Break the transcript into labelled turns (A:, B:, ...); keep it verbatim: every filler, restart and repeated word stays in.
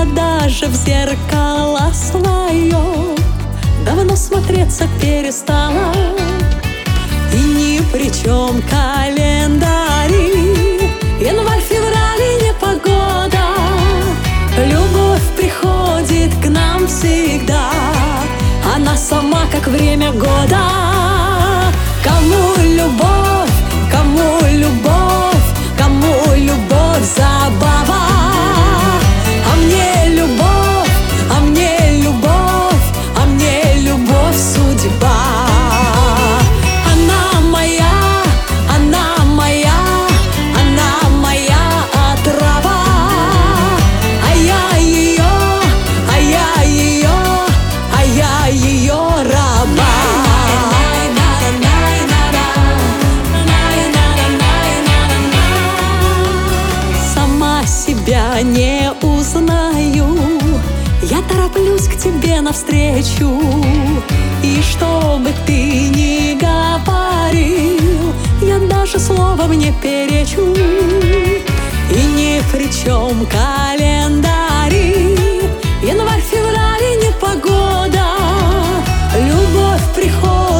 A: даже в зеркало свое давно смотреться перестала. И ни при чем календари, январь, февраль и непогода. Любовь приходит к нам всегда, она сама как время года. Кому любовь, кому любовь, кому любовь забава. А мне любовь, а мне любовь, а мне любовь судьба. Она моя, она моя, она моя отрава. А я ее, а я ее, а я ее раба. Сама себя не узнаю, я тороплюсь к тебе навстречу. И что бы ты ни говорил, я даже словом не перечу. И ни при чем календари, январь, февраль и непогода. Любовь приходит